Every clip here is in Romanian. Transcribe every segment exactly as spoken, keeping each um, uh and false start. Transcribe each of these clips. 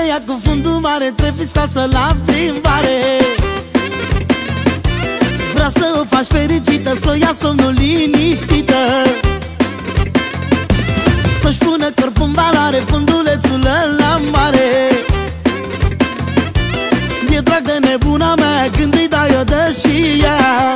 ia cu fundul mare, trebuie scoasă la plimbare. Vreau să o faci fericită, să o ia somnul liniștită, să-și pună corpul în valoare, fundulețul la mare. E drag de nebuna mea când îi dau eu de și ea.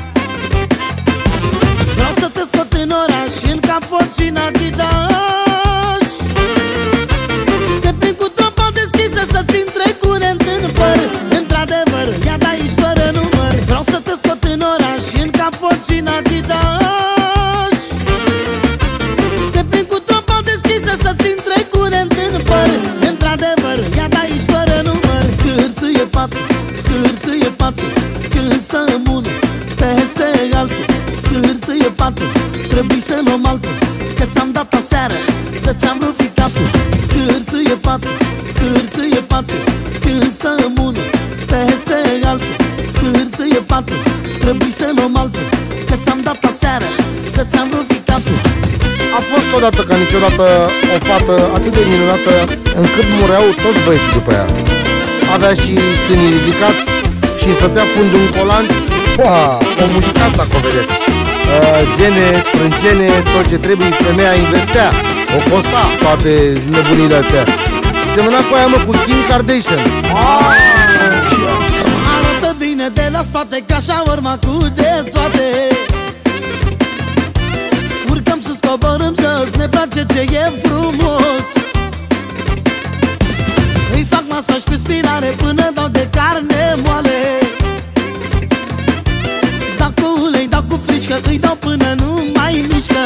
Vreau să te scot în oraș și în capot și în Adidas. Te prind cu tropa deschisă să-ți intre curent în păr. Într-adevăr, ia de aici fără număr. Vreau să te scot în oraș și în capot și în Adidas. Te prind cu tropa deschisă să-ți intre curent în păr. Într-adevăr, ia de aici fără număr. Scârțâie patul, scârțâie patul, când stăm unul peste altul. Scârțâie patul, trebuie să luăm altul, că ți-am dat aseară, că ți-am rufit capul. Scârțâie patul, scârțâie patul, când stăm unul peste altul. Scârțâie patul, trebuie să luăm altul, că ți-am dat aseară, că ți-am rufit capul. A fost odată ca niciodată o fată atât de minunată încât mureau toți băieții după ea. Avea și sânii ridicați și stătea fundul în colant. Oa, o mușcat dacă o vedeți. uh, Gene, sprâncene, tot ce trebuie femeia investea. O costa toate nebunile astea. Semăna cu aia, mă, cu Kim Kardashian. Arată bine de la spate, ca așa urma cu de toate. Urcăm sus, coborâm jos, ne place ce e frumos. Îi fac masaj pe spinare până dau de carne moale. Dau cu ulei, dau cu frișcă, îi dau până nu mai mișcă.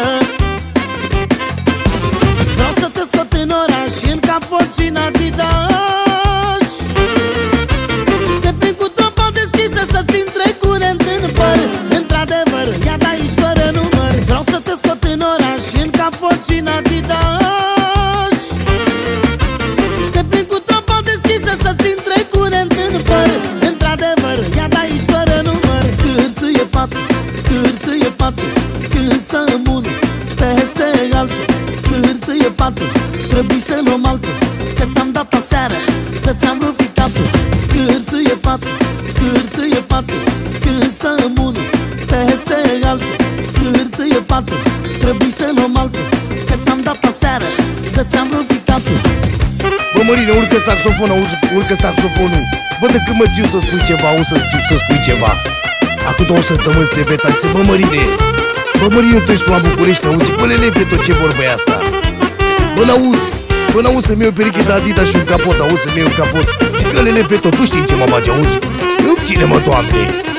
Vreau să te scot în oraș și în capot și în Adidas. Te prind cu tropa deschisă să-ți intre curent în păr. Într-adevăr, ia de aici fără număr. Vreau să te scot în oraș și în capot și în Adidas. Te prind cu tropa deschisă să-ți intre curent în păr. Într-adevăr, ia de aici fără număr. Scârțâie patul, scârțâie patul, când stăm unul peste altul. Scârțâie patul, trebuie să luăm altul, că ți-am dat aseară, că ți-am rufit capul. Scârțâie patul, scârțâie patul, când stăm unul peste altul. Scârțâie patul, trebuie să luăm altul, că ți-am dat aseară, că ți-am rufit capul. Bă, Mărine, urcă saxofonul, urcă saxofonul. Bă, de când mă țiu să spui ceva, o să țiu să spui ceva. Acum două săptămâni se vetase, bă, Mărine. Bă, Mărine, tu ești la București, auzi? Bă, lelefe tot ce vorba e asta. Bă, n-auzi? Bă, n-auzi să-mi iei o pereche de Adidas și un capot, auzi să-mi iei un capot. Zic că lelefe tot, tu știi ce mă bagi, auzi? Nu ține-mă, Doamne!